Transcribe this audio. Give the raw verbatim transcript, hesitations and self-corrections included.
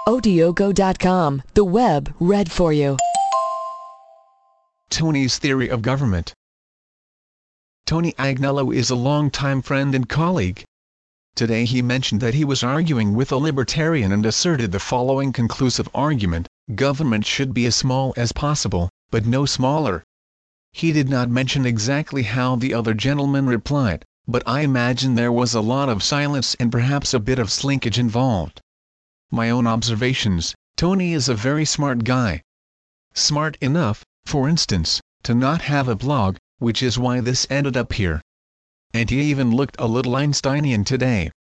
Odiogo dot com, the web read for you. Tony's theory of government. Tony Agnello is a long-time friend and colleague. Today he mentioned that he was arguing with a libertarian and asserted the following conclusive argument: government should be as small as possible, but no smaller. He did not mention exactly how the other gentleman replied, but I imagine there was a lot of silence and perhaps a bit of slinkage involved. My own observations: Tony is a very smart guy. Smart enough, for instance, to not have a blog, which is why this ended up here. And he even looked a little Einsteinian today.